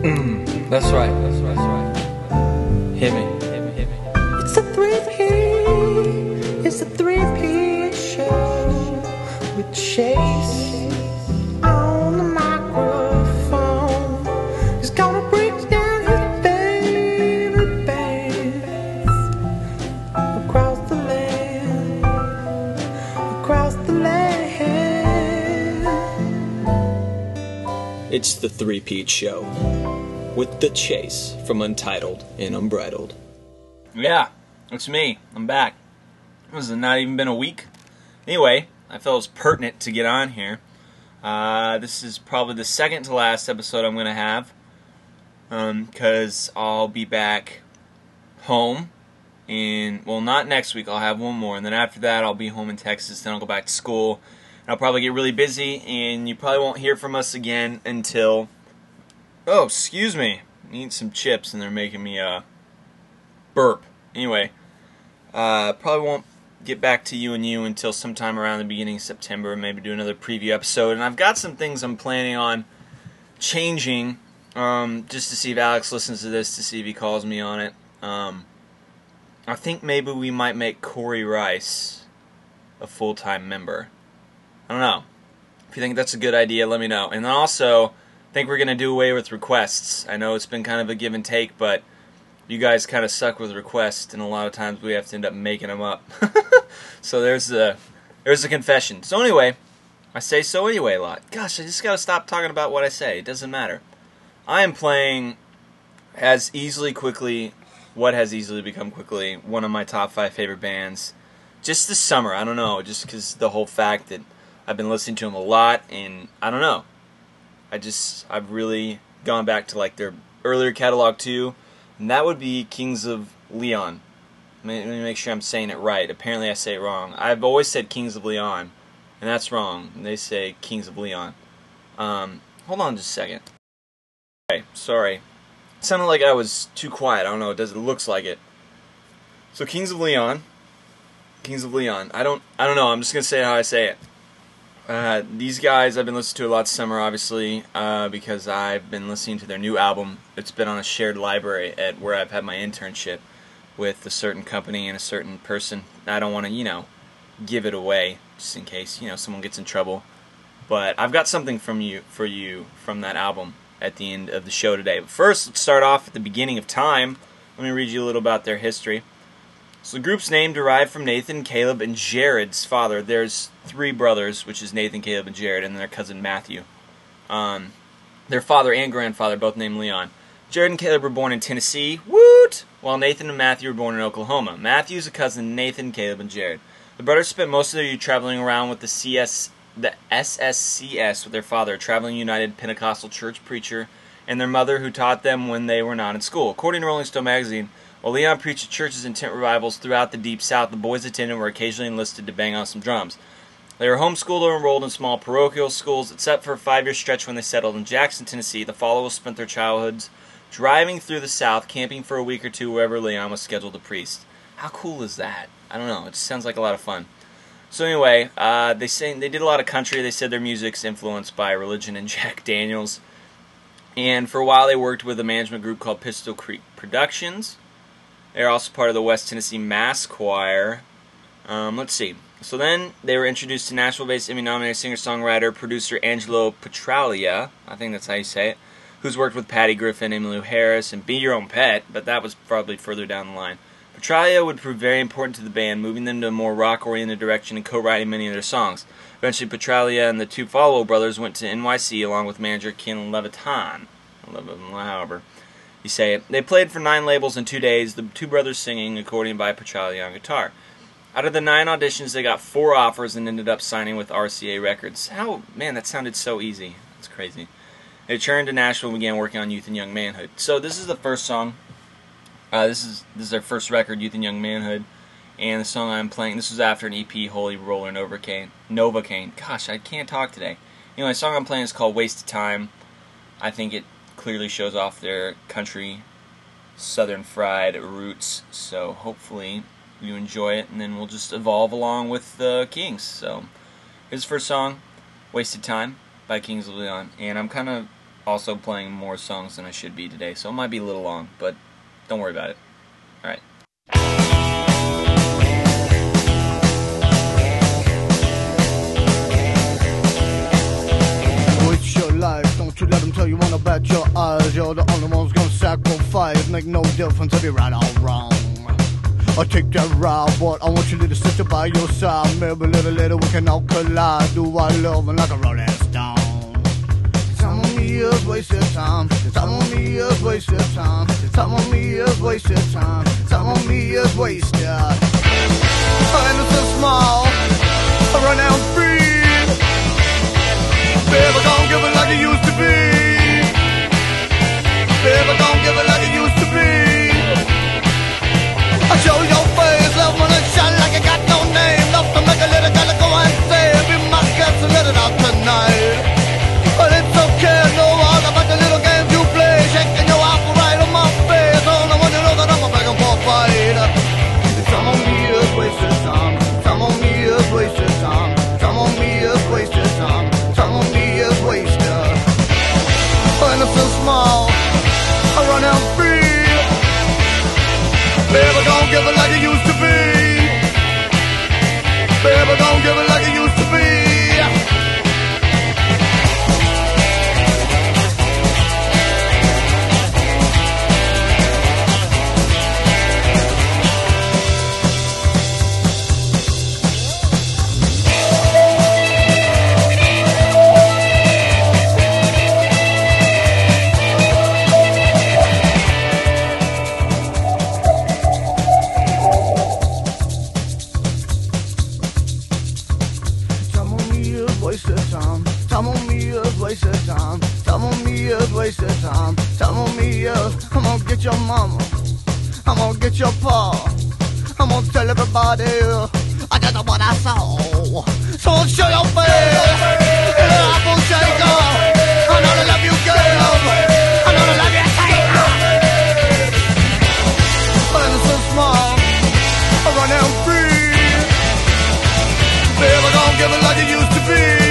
That's right. That's right. Hit me. It's a 3P. It's a 3P show with Chase on the microphone. He's gonna break down his favorite bands across the land, across the land. It's the 3P Show with The Chase from Untitled and Unbridled. Yeah, it's me. I'm back. It was not even been a week. Anyway, I felt it was pertinent to get on here. This is probably the second to last episode I'm going to have, because I'll be back home not next week, I'll have one more, and then after that I'll be home in Texas, then I'll go back to school, and I'll probably get really busy, and you probably won't hear from us again until... Oh, excuse me. I need some chips, and they're making me burp. Anyway, probably won't get back to you until sometime around the beginning of September, maybe do another preview episode. And I've got some things I'm planning on changing, just to see if Alex listens to this, to see if he calls me on it. I think maybe we might make Corey Rice a full-time member. I don't know. If you think that's a good idea, let me know. And then also, I think we're going to do away with requests. I know it's been kind of a give and take, but you guys kind of suck with requests, and a lot of times we have to end up making them up. So there's a confession. So anyway, I say so anyway a lot. Gosh, I just got to stop talking about what I say. It doesn't matter. I am playing what has easily become quickly one of my top 5 favorite bands. Just this summer, I don't know, just because the whole fact that I've been listening to them a lot, and I don't know. I've really gone back to like their earlier catalog too, and that would be Kings of Leon. Let me make sure I'm saying it right. Apparently I say it wrong. I've always said Kings of Leon, and that's wrong. They say Kings of Leon. Hold on just a second. Okay, sorry. It sounded like I was too quiet. I don't know. It looks like it. So Kings of Leon. Kings of Leon. I don't know. I'm just gonna say how I say it. These guys I've been listening to a lot this summer, obviously, because I've been listening to their new album. It's been on a shared library at where I've had my internship with a certain company and a certain person. I don't want to, give it away, just in case, someone gets in trouble. But I've got something for you from that album at the end of the show today. But first, let's start off at the beginning of time. Let me read you a little about their history. So the group's name derived from Nathan, Caleb, and Jared's father. There's 3 brothers, which is Nathan, Caleb, and Jared, and their cousin Matthew. Their father and grandfather, both named Leon. Jared and Caleb were born in Tennessee, woot! While Nathan and Matthew were born in Oklahoma. Matthew's a cousin of Nathan, Caleb, and Jared. The brothers spent most of their youth traveling around with the SSCS with their father, a traveling United Pentecostal church preacher, and their mother, who taught them when they were not in school. According to Rolling Stone magazine, while Leon preached at churches and tent revivals throughout the Deep South, the boys attended and were occasionally enlisted to bang on some drums. They were homeschooled or enrolled in small parochial schools, except for a 5-year stretch when they settled in Jackson, Tennessee. The followers spent their childhoods driving through the South, camping for a week or two wherever Leon was scheduled to preach. How cool is that? I don't know. It just sounds like a lot of fun. So anyway, they did a lot of country. They said their music's influenced by Religion and Jack Daniels. And for a while they worked with a management group called Pistol Creek Productions. They're also part of the West Tennessee Mass Choir. Let's see. So then they were introduced to Nashville-based Emmy-nominated singer-songwriter, producer Angelo Petralia, I think that's how you say it, who's worked with Patty Griffin, Emmylou Harris, and Be Your Own Pet, but that was probably further down the line. Petralia would prove very important to the band, moving them to a more rock-oriented direction and co-writing many of their songs. Eventually, Petralia and the 2 Follow brothers went to NYC along with manager Ken Levitan. However you say it. They played for 9 labels in 2 days, the 2 brothers singing, according by Petralia on guitar. Out of the 9 auditions, they got 4 offers and ended up signing with RCA Records. Man, that sounded so easy. That's crazy. They returned to Nashville and began working on Youth and Young Manhood. So this is the first song. This is their first record, Youth and Young Manhood. And the song I'm playing, this was after an EP, Holy Roller Novocaine. Gosh, I can't talk today. Anyway, the song I'm playing is called Wasted Time. I think it clearly shows off their country, southern fried roots. So hopefully you enjoy it, and then we'll just evolve along with the Kings. So here's the first song, Wasted Time by Kings of Leon. And I'm kind of also playing more songs than I should be today, so it might be a little long, but don't worry about it. Alright. It's your life, don't you let them tell you one about your eyes. You're the only one's gonna sacrifice. Make no difference if you're right or wrong. Or take that ride, but I want you to sit by your side. Maybe little we can all collide. Do our love like a rolling stone. Some of me is wasted time. Some of me is wasted time. Some of me is wasted time. Some of me is wasted. Innocent small, I run out free. Baby, don't give it like it used to be. Baby, don't give it like it used to be. I show your face, love when it shine like it got no name. Love to make a little girl go and say, be my guest and let it out tonight. But it's okay, no all about the little games you play. Shaking your apple right on my face. Oh, no one you know that I'm a begging for a fight. Some of me is wasted time. Some of me is wasted time. Some of me is wasted time. Some of me is wasted. Innocent small, I run out free. Baby, don't give it like it used to be. Baby, don't give it like it used to be. Wasted time. Some of me is wasted time. Some of me is wasted time. Some of me is. I'm gonna get your mama. I'm gonna get your pa. I'm gonna tell everybody I just know what I saw. So show your face. Apple shaker. I know I love you, girl. I know I love you, tiger. I'm so small. I run out free. Baby, don't give it like it used to be.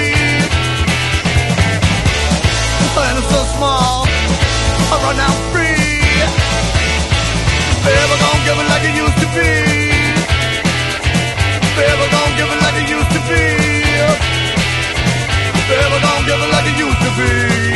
And it's so small, I run out free. Baby, don't give it like it used to be. Baby, don't give it like it used to be. Baby, don't give it like it used to be.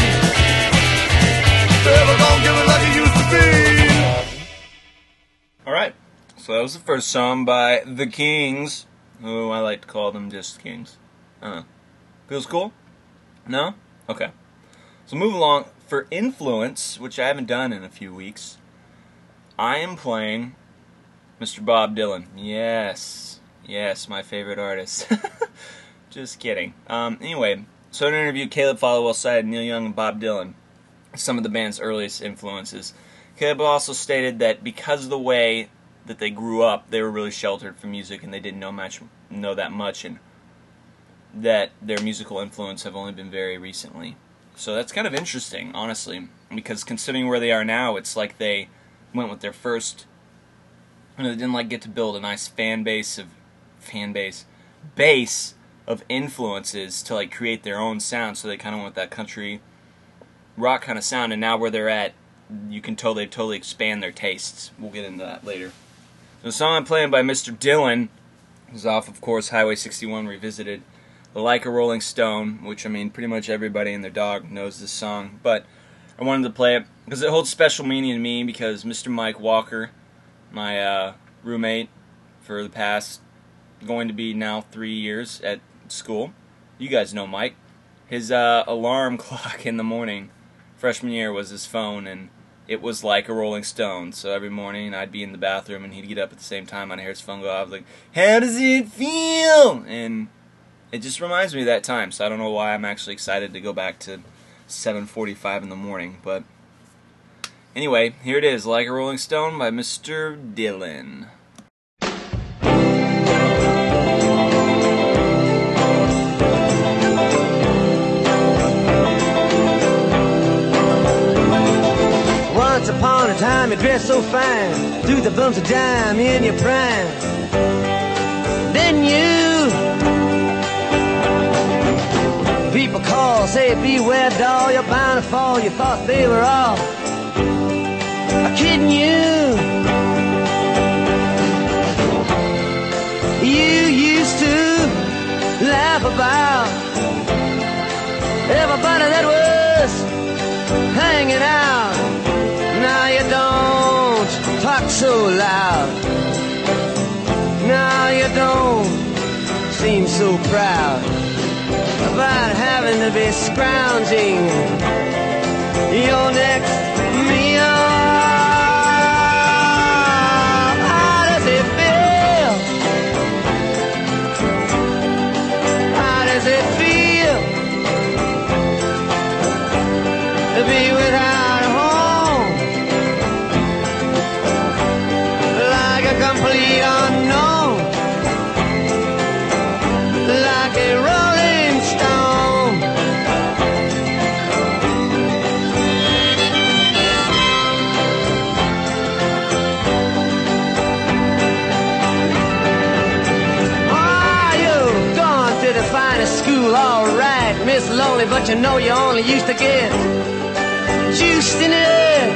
Baby, don't give it like it used to be. Alright, so that was the first song by The Kings. Oh, I like to call them just Kings. Feels cool? No? Okay. So move along. For Influence, which I haven't done in a few weeks, I am playing Mr. Bob Dylan. Yes. Yes, my favorite artist. Just kidding. Anyway, so in an interview, Caleb Followill cited Neil Young and Bob Dylan, some of the band's earliest influences. Caleb also stated that because of the way that they grew up, they were really sheltered from music and they didn't know that much, and that their musical influence have only been very recently. So that's kind of interesting, honestly, because considering where they are now, it's like they went with their first, they didn't like get to build a nice base of influences to like create their own sound. So they kind of went with that country rock kind of sound, and now where they're at, you can tell they totally expand their tastes. We'll get into that later. So the song I'm playing by Mr. Dylan is off, of course, Highway 61 Revisited. Like a Rolling Stone, which, I mean, pretty much everybody and their dog knows this song, but I wanted to play it because it holds special meaning to me, because Mr. Mike Walker, my roommate for the past, going to be now 3 years at school, you guys know Mike, his alarm clock in the morning, freshman year, was his phone, and it was like a Rolling Stone. So every morning I'd be in the bathroom and he'd get up at the same time, I'd hear his phone go off, like, how does it feel? And it just reminds me of that time, so I don't know why I'm actually excited to go back to 7:45 in the morning, but anyway, here it is, Like a Rolling Stone by Mr. Dylan. Once upon a time you dressed so fine, threw the bumps of dime in your prime. Then people people call, say beware doll, you're bound to fall. You thought they were all kidding you. You used to laugh about everybody that was hanging out. Now you don't talk so loud. Now you don't seem so proud about having to be scrounging your next meal. How does it feel? How does it feel to be without a home? Like a complete unknown, like a rolling stone. Ah, you've gone to the finest school, all right, Miss Lonely, but you know you only used to get juiced in it.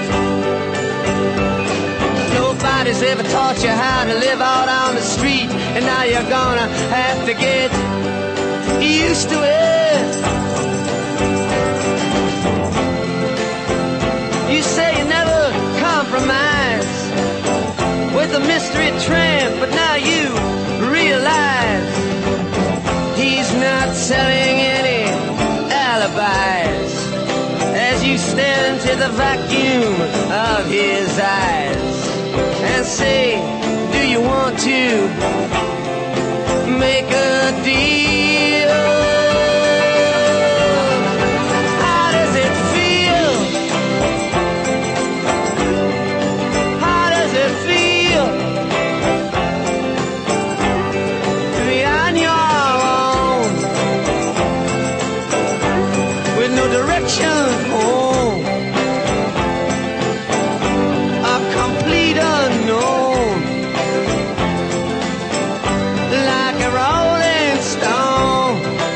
Nobody's ever taught you how to live out on the street, and now you're gonna have to get used to it. You say you never compromise with a mystery tramp, but now you realize he's not selling any alibis as you stare into the vacuum of his eyes and say, do you want to make a deal? How does it feel? How does it feel to be on your own with no direction home? A complete unknown, like a rolling stone.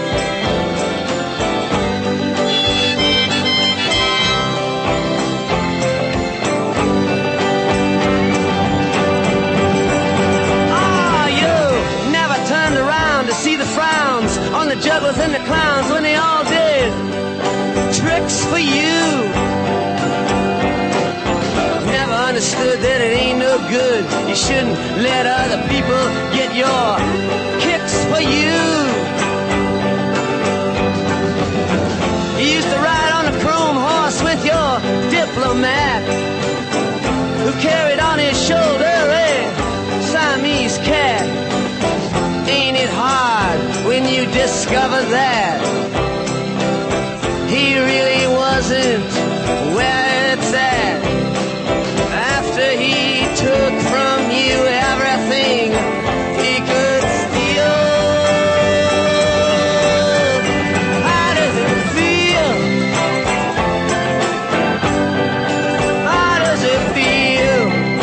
Ah, you never turned around to see the frowns on the jugglers and the clowns when they all did tricks for you. Never understood that it ain't no good. You shouldn't let other people get your kicks for you. You used to ride on a chrome horse with your diplomat, who carried on his shoulder a Siamese cat. Ain't it hard when you discover that he really wasn't where it's at? After he took from you everything he could steal. How does it feel? How does it feel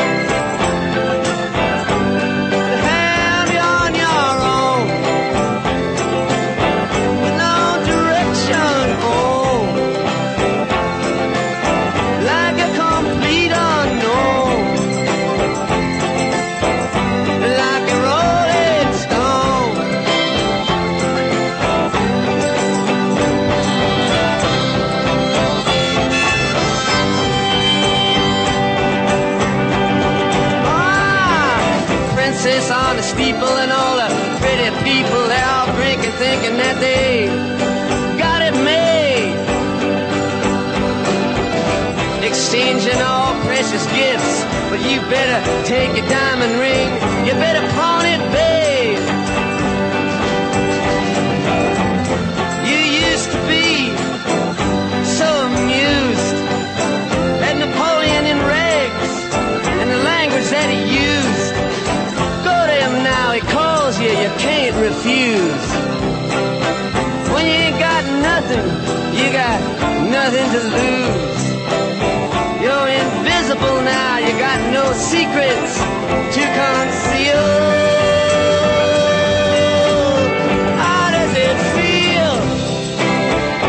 to have you on your own with no direction home, like a complete unknown, like a rolling stone? Ah, princess on the steeple and all the pretty people, they're all drinking, thinking that they got it made, exchanging all precious gifts. But you better take your diamond ring, you better pawn it, babe. You used to be so amused at Napoleon in rags and the language that he used. Go to him now, he calls you, you can't refuse. When you ain't got nothing, you got nothing to lose. You're invisible now, you got no secrets to conceal. How does it feel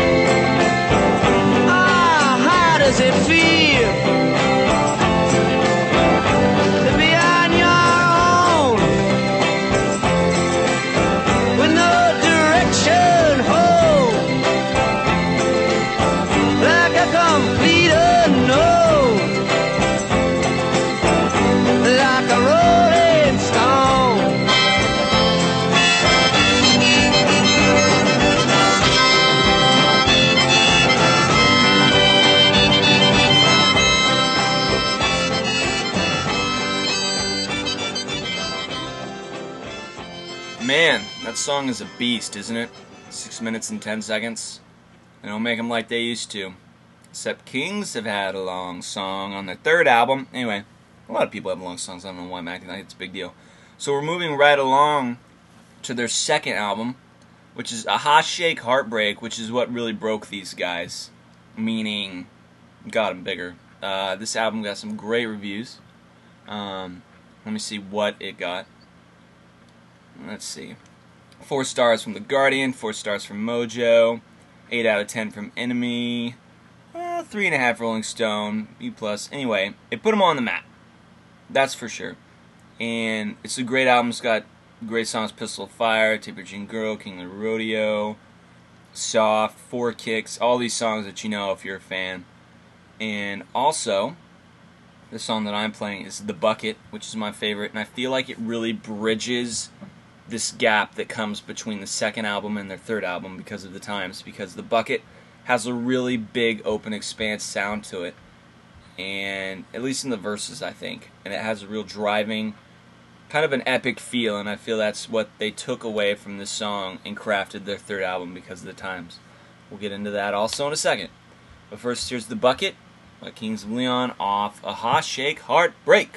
That song is a beast, isn't it? 6 minutes and 10 seconds. They don't make them like they used to. Except Kings have had a long song on their third album. Anyway, a lot of people have long songs. I don't know why I'm acting like it's a big deal. So we're moving right along to their second album, which is Aha Shake Heartbreak, which is what really broke these guys. Meaning, got them bigger. This album got some great reviews. Let me see what it got. Let's see. 4 stars from The Guardian, 4 stars from Mojo, 8 out of 10 from Enemy, 3.5 Rolling Stone, B+. Anyway, it put them on the map. That's for sure. And it's a great album. It's got great songs: Pistol of Fire, Taper Jean Girl, King of the Rodeo, Soft, 4 Kicks, all these songs that you know if you're a fan. And also, the song that I'm playing is The Bucket, which is my favorite, and I feel like it really bridges this gap that comes between the second album and their third album because of the times, because The Bucket has a really big open expanse sound to it, and at least in the verses, I think, and it has a real driving, kind of an epic feel, and I feel that's what they took away from this song and crafted their third album because of the times. We'll get into that also in a second. But first, here's The Bucket by Kings of Leon off Aha Shake Heartbreak.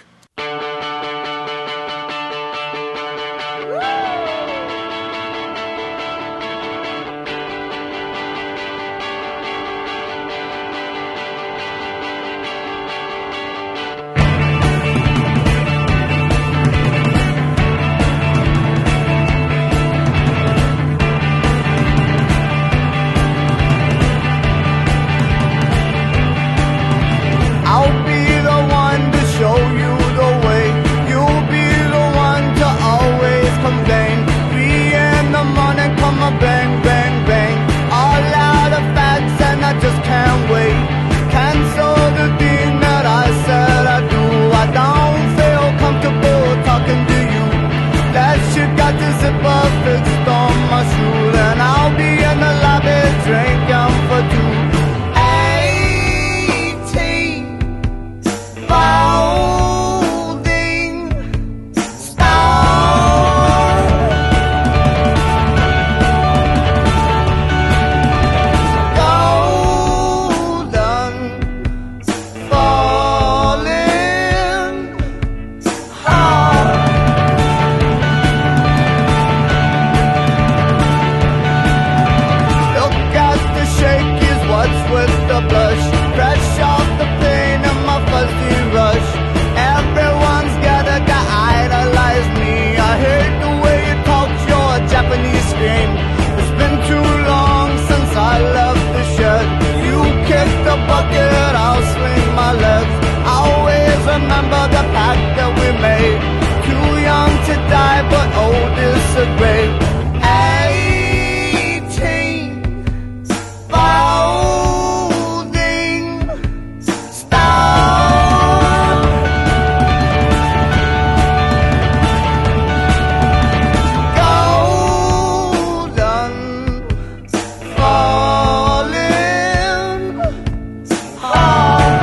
I'll be the one to show you the way. You'll be the one to always complain. 3 in the morning, come a bang, bang, bang. All out of facts and I just can't wait. Cancel the thing that I said I do. I don't feel comfortable talking to you. That shit got the zipper fixed on my shoe. And I'll be in the lobby drinking for 2. Remember the pact that we made. Too young to die, but old disagree. 18, folding star. Golden falling hard.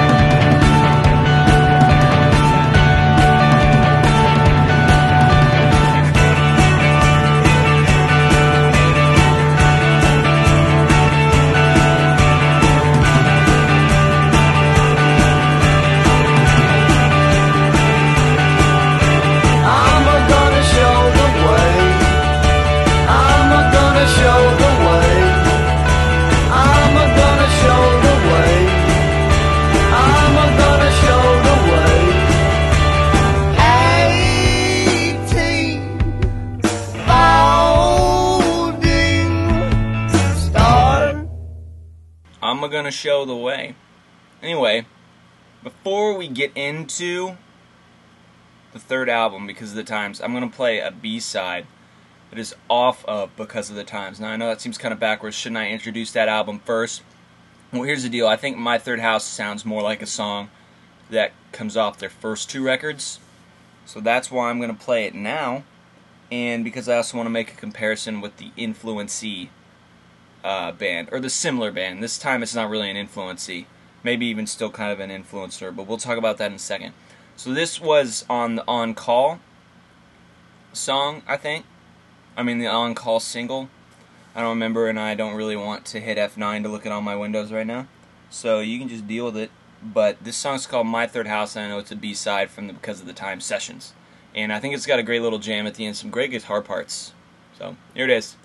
I'm gonna show the way. Anyway, before we get into the third album, Because of the Times, I'm gonna play a B-side that is off of Because of the Times. Now I know that seems kind of backwards. Shouldn't I introduce that album first? Well, here's the deal. I think My Third House sounds more like a song that comes off their first 2 records. So that's why I'm gonna play it now. And because I also want to make a comparison with the Influencey band, or the similar band. This time it's not really an Influencey, maybe even still kind of an influencer, but we'll talk about that in a second. So this was on the On Call song, I think, the on-call single. I don't remember, and I don't really want to hit F9 to look at all my windows right now. So you can just deal with it. But this song's called My Third House, and I know it's a B-side from the Because of the Time sessions. And I think it's got a great little jam at the end, some great guitar parts. So, here it is.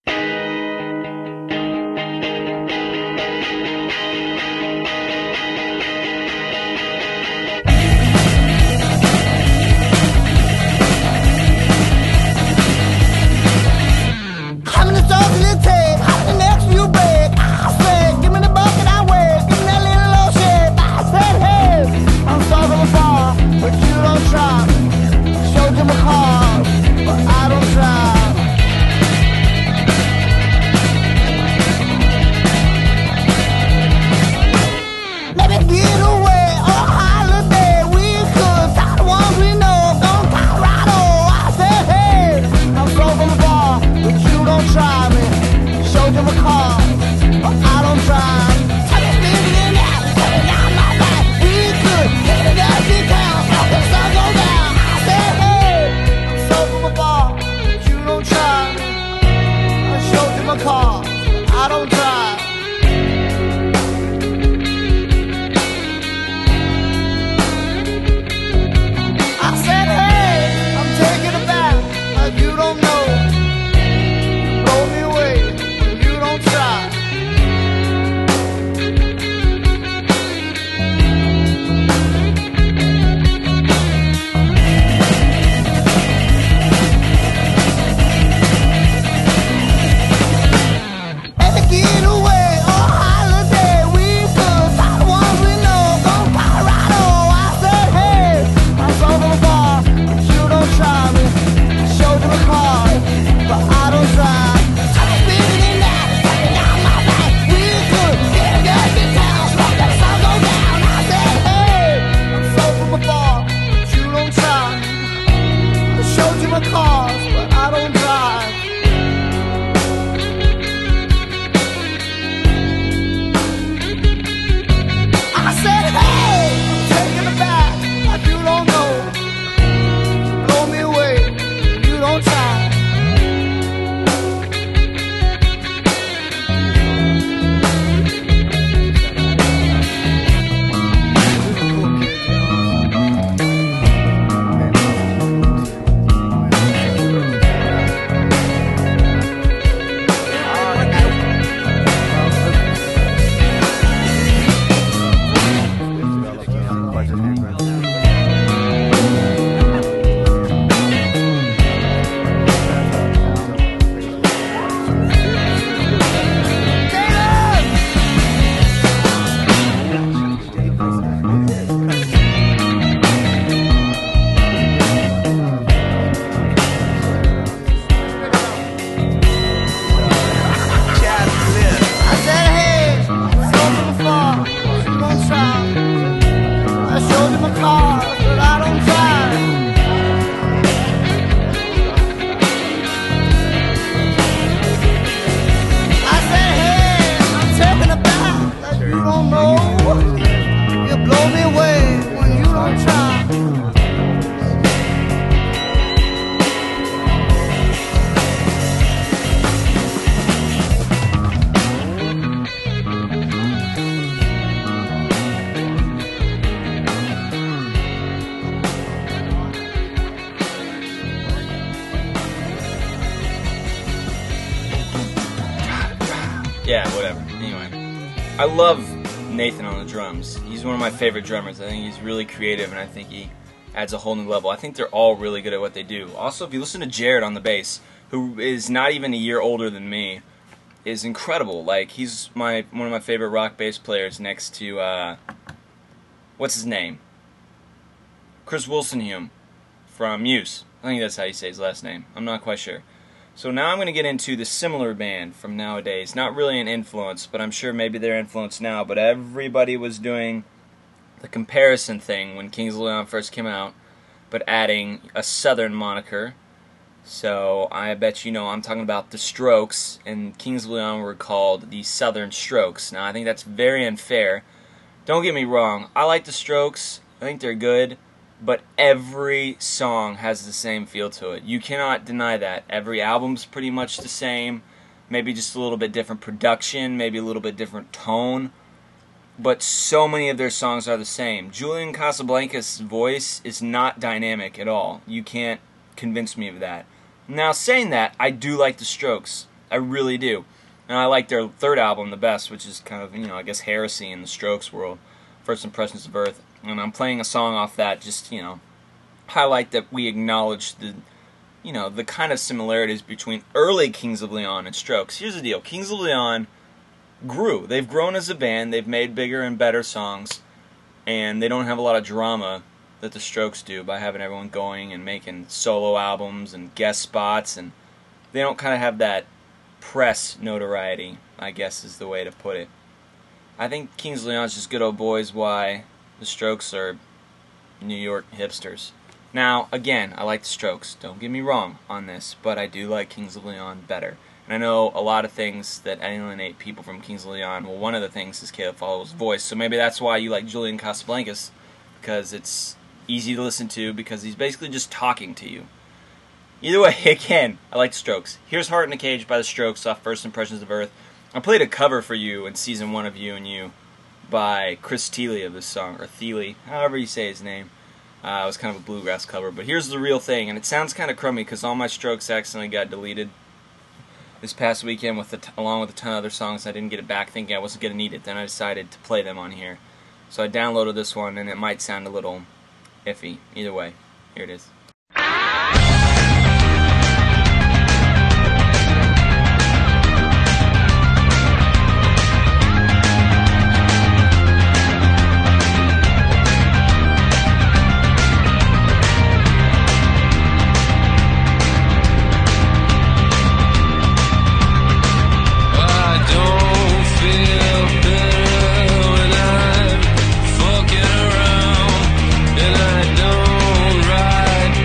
How many songs will it take? How many necks will you break? I said, give me the bucket I wear. Give me that little old shit. I said, hey, I'm sorry from afar, but you don't try. Showed you my car, but I don't try. Maybe get away on a holiday. We could talk the ones we know. From Colorado, I said, hey, I'm sorry from afar, but you don't try me. Showed you my car, but I don't drive. Tell me, living in that, tell me down my back. We could get a dusty town, the sun go down. I said, hey, I'm so from afar, but you don't try me. I showed you my car, but I don't drive. I said, hey, I'm taking it back, like you don't know. You blow me away when you don't try. And to get away on a holiday, we could talk the ones we know. From Colorado, I said, hey, I'm so from afar, but you don't try me. Showed you my car, but I don't drive. I'm living in that, taking out my back. We could get a dusty town, smoke the sun go down. I said, hey, I'm so from afar, but you don't try me. I showed you my cars, but I don't drive. I said, hey, I'm taking it back, like you don't know. You blow me away, you don't try. I said, hey, I'm so from afar, you don't try. I showed you my car, but I don't drive. I said, hey, I'm taking it back, like you don't know. You blow me away when you don't try. Yeah, whatever. Anyway, I love Nathan on the drums. He's one of my favorite drummers. I think he's really creative, and I think he adds a whole new level. I think they're all really good at what they do. Also, if you listen to Jared on the bass, who is not even a year older than me, is incredible. Like, he's one of my favorite rock bass players next to, what's his name? Chris Wilson-Hume from Muse. I think that's how you say his last name. I'm not quite sure. So now I'm going to get into the similar band from nowadays. Not really an influence, but I'm sure maybe they're influenced now. But everybody was doing the comparison thing when Kings of Leon first came out, but adding a Southern moniker. So I bet you know I'm talking about the Strokes, and Kings of Leon were called the Southern Strokes. Now I think that's very unfair. Don't get me wrong, I like the Strokes. I think they're good. but every song has the same feel to it. You cannot deny that. Every album's pretty much the same, maybe just a little bit different production, maybe a little bit different tone, but so many of their songs are the same. Julian Casablancas' voice is not dynamic at all. You can't convince me of that. Now, saying that, I do like the Strokes. I really do. And I like their third album the best, which is kind of, I guess heresy in the Strokes world, First Impressions of Earth. And I'm playing a song off that, just, highlight that we acknowledge the, the kind of similarities between early Kings of Leon and Strokes. Here's the deal. Kings of Leon grew. They've grown as a band. They've made bigger and better songs. And they don't have a lot of drama that the Strokes do by having everyone going and making solo albums and guest spots. And they don't kind of have that press notoriety, I guess is the way to put it. I think Kings of Leon's just good old boys, why the Strokes are New York hipsters. Now, again, I like the Strokes, don't get me wrong on this, but I do like Kings of Leon better. And I know a lot of things that alienate people from Kings of Leon. Well, one of the things is Caleb Fowler's voice, so maybe that's why you like Julian Casablancas, because it's easy to listen to, because he's basically just talking to you. Either way, again, I like the Strokes. Here's Heart in a Cage by the Strokes off First Impressions of Earth. I played a cover for you in Season 1 of You and You by Chris Thile of this song, or Thile, however you say his name. It was kind of a bluegrass cover, but here's the real thing, and it sounds kind of crummy because all my Strokes accidentally got deleted this past weekend along with a ton of other songs. I didn't get it back thinking I wasn't going to need it. Then I decided to play them on here. So I downloaded this one, and it might sound a little iffy. Either way, here it is. Fucking around, and I don't ride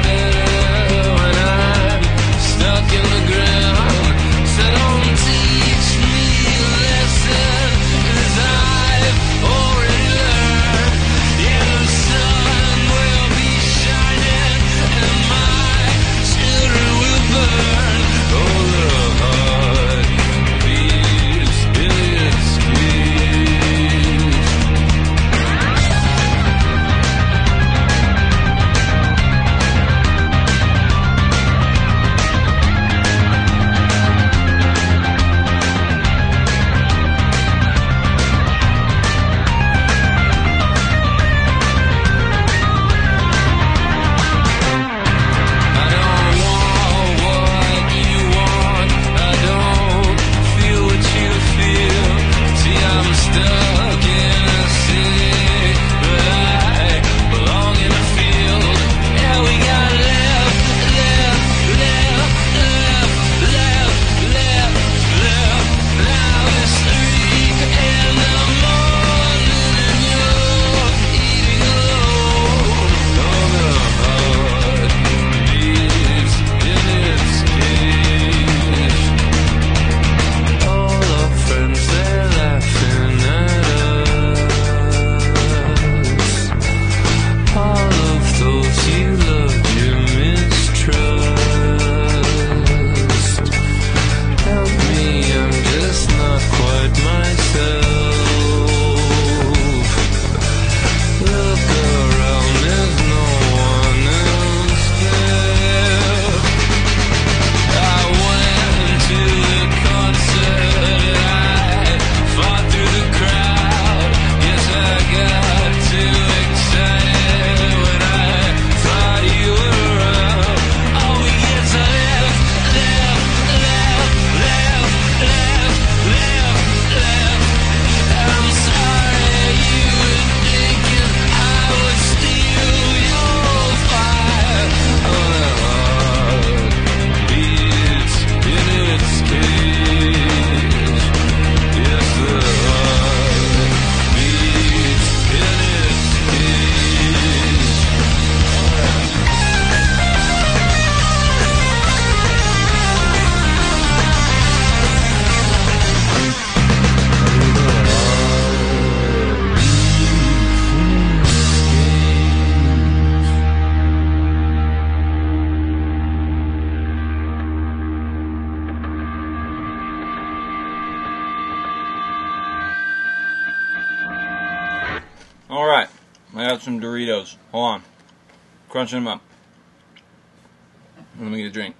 Alright, I got some Doritos. Hold on. Crunching them up. Let me get a drink.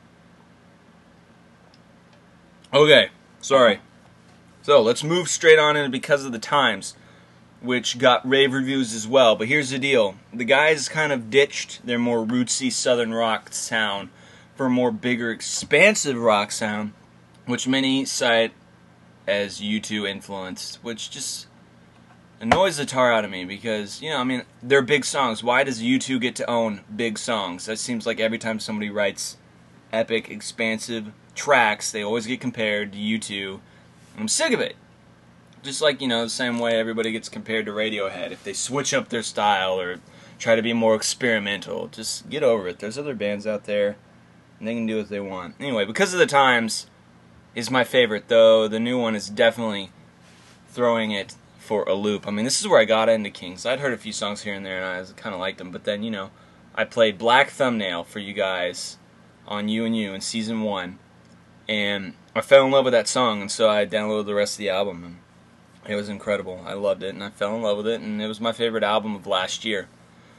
Okay, sorry. So, let's move straight on into Because of the Times, which got rave reviews as well. But here's the deal. The guys kind of ditched their more rootsy southern rock sound for a more bigger, expansive rock sound, which many cite as U2 influenced, which just annoys the tar out of me because, you know, I mean, they're big songs. Why does U2 get to own big songs? That seems like every time somebody writes epic, expansive tracks, they always get compared to U2. I'm sick of it. Just like, you know, the same way everybody gets compared to Radiohead. If they switch up their style or try to be more experimental, just get over it. There's other bands out there, and they can do what they want. Anyway, Because of the Times is my favorite, though the new one is definitely throwing it for a loop. I mean, this is where I got into Kings. I'd heard a few songs here and there, and I kind of liked them. But then, you know, I played Black Thumbnail for you guys on You and You in Season 1, and I fell in love with that song, and so I downloaded the rest of the album, and it was incredible. I loved it, and I fell in love with it, and it was my favorite album of last year.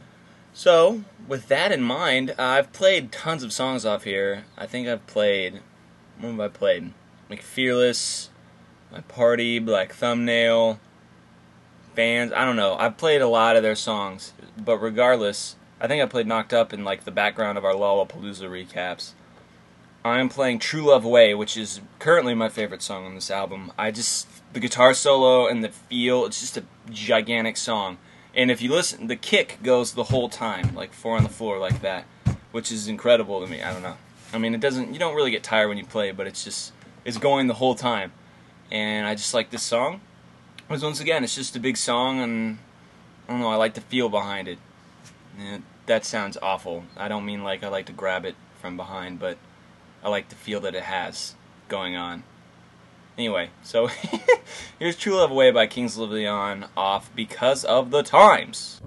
So, with that in mind, I've played tons of songs off here. I think I've played, what have I played? Like Fearless, My Party, Black Thumbnail, Fans, I don't know. I've played a lot of their songs, but regardless, I think I played Knocked Up in like the background of our Lollapalooza recaps. I am playing True Love Way, which is currently my favorite song on this album. The guitar solo and the feel, it's just a gigantic song. And if you listen, the kick goes the whole time, like 4 on the floor like that, which is incredible to me. I don't know. I mean, you don't really get tired when you play, but it's going the whole time. And I just like this song. Because once again, it's just a big song, and I don't know, I like the feel behind it. And that sounds awful. I don't mean like I like to grab it from behind, but I like the feel that it has going on. Anyway, so here's True Love Away by Kings of Leon off Because of the Times.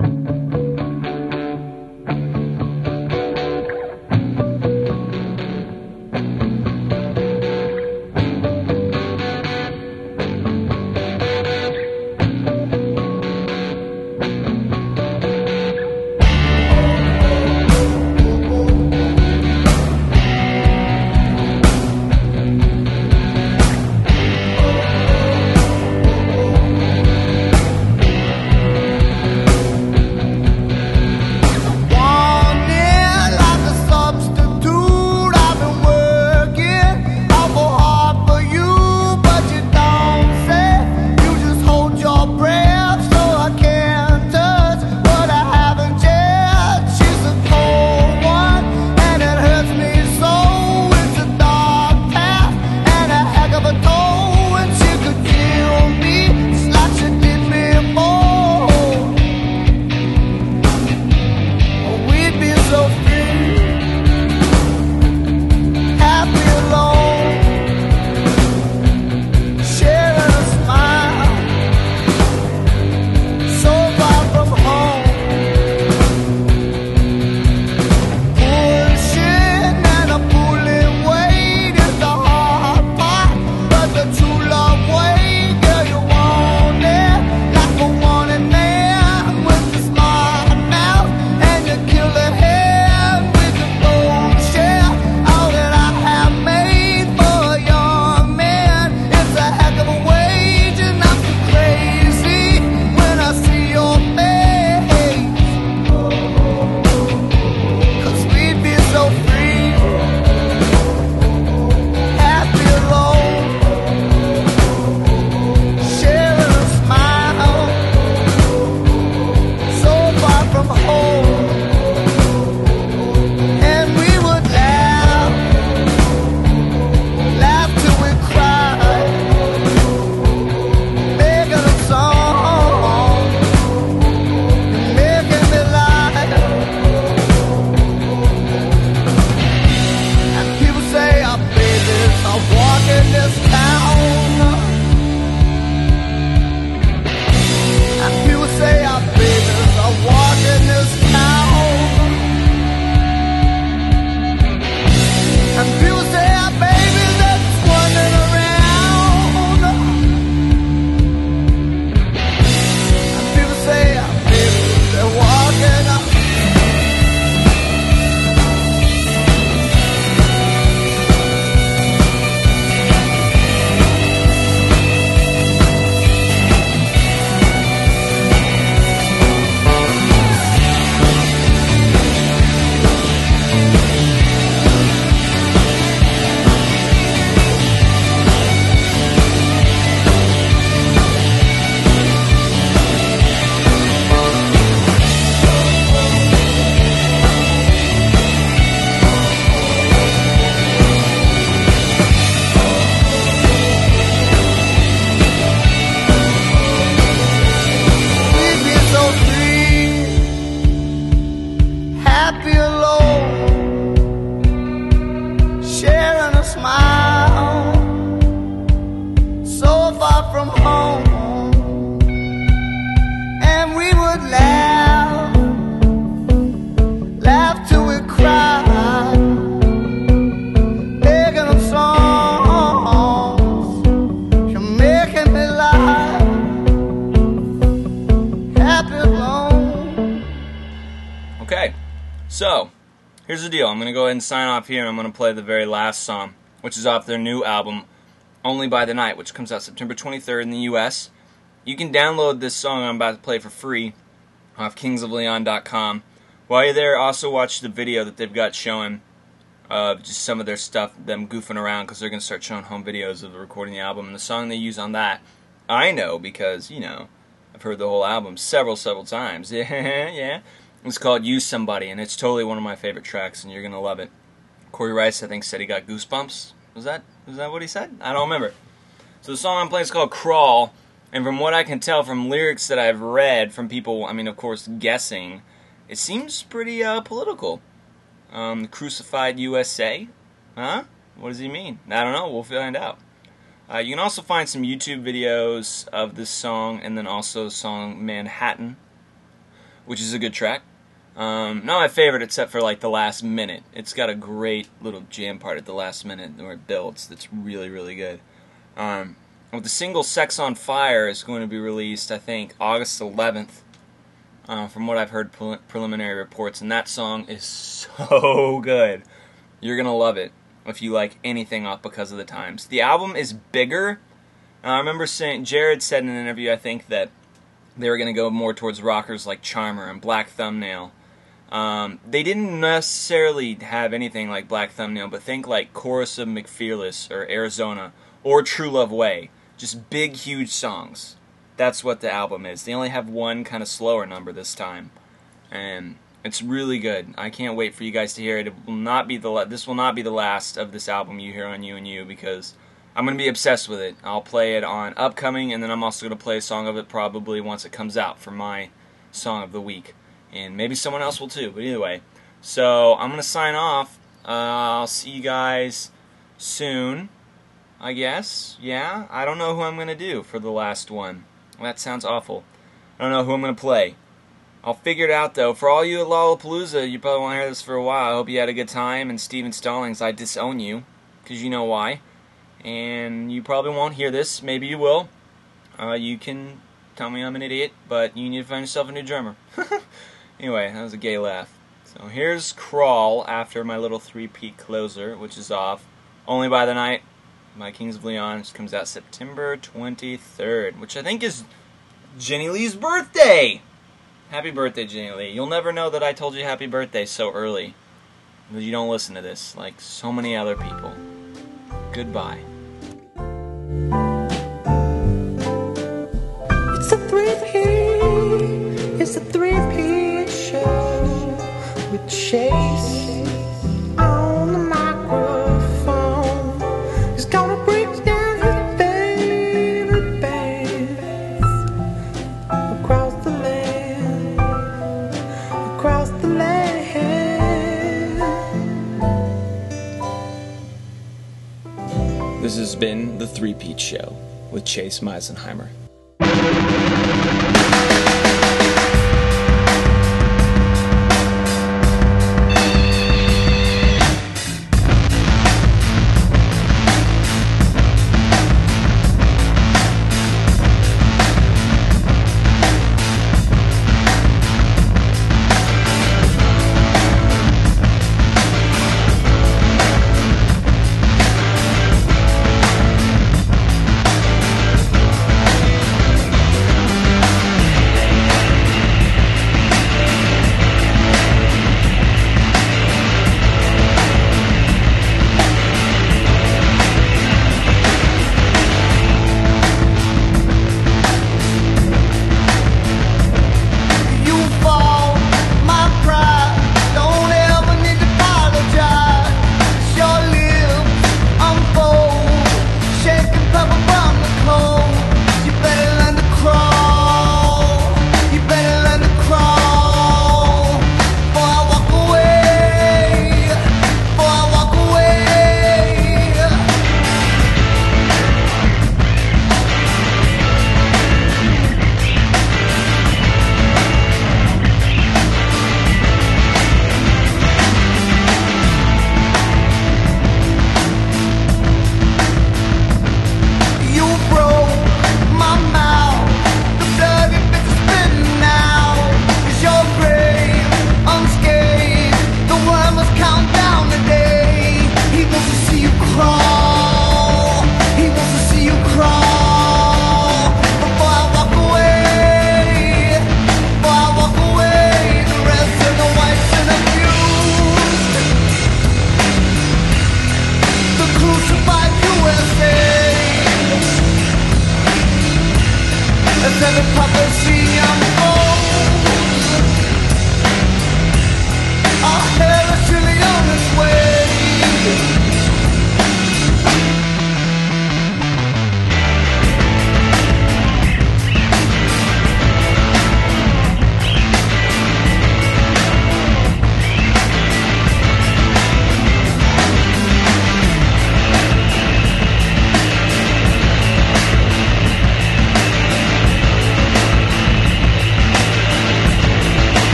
Okay, so here's the deal. I'm going to go ahead and sign off here, and I'm going to play the very last song, which is off their new album, Only by the Night, which comes out September 23rd in the U.S. You can download this song I'm about to play for free off kingsofleon.com. While you're there, also watch the video that they've got showing just some of their stuff, them goofing around, because they're going to start showing home videos of the recording the album. And the song they use on that, I know because, you know, I've heard the whole album several times. Yeah. It's called Use Somebody, and it's totally one of my favorite tracks, and you're going to love it. Corey Rice, I think, said he got goosebumps. Was that what he said? I don't remember. So the song I'm playing is called Crawl, and from what I can tell from lyrics that I've read from people, I mean, of course, guessing, it seems pretty political. Crucified USA? Huh? What does he mean? I don't know. We'll find out. You can also find some YouTube videos of this song, and then also the song Manhattan, which is a good track. Not my favorite, except for like the last minute. It's got a great little jam part at the last minute where it builds. That's really, really good. With the single Sex on Fire is going to be released, I think, August 11th, from what I've heard preliminary reports, and that song is so good. You're going to love it if you like anything off Because of the Times. The album is bigger. I remember Jared said in an interview, I think, that they were going to go more towards rockers like Charmer and Black Thumbnail. They didn't necessarily have anything like Black Thumbnail, but think like Chorus of McFearless or Arizona or True Love Way. Just big, huge songs. That's what the album is. They only have one kind of slower number this time, and it's really good. I can't wait for you guys to hear it. It will not be this will not be the last of this album you hear on U&U, because I'm going to be obsessed with it. I'll play it on Upcoming, and then I'm also going to play a song of it probably once it comes out for my Song of the Week. And maybe someone else will too, but either way. So I'm going to sign off. I'll see you guys soon, I guess. Yeah, I don't know who I'm going to do for the last one. That sounds awful. I don't know who I'm going to play. I'll figure it out, though. For all you at Lollapalooza, you probably won't hear this for a while. I hope you had a good time. And Steven Stallings, I disown you, because you know why. And you probably won't hear this. Maybe you will. You can tell me I'm an idiot, but you need to find yourself a new drummer. Anyway, that was a gay laugh. So here's Crawl after my little three-peat closer, which is off Only by the Night by Kings of Leon. It comes out September 23rd, which I think is Jenny Lee's birthday. Happy birthday, Jenny Lee. You'll never know that I told you happy birthday so early, because you don't listen to this like so many other people. Goodbye. It's a three-peat show with Chase on the microphone. He's gonna break down his favorite bands across the land, across the land. This has been The Three-Peat Show with Chase Meisenheimer.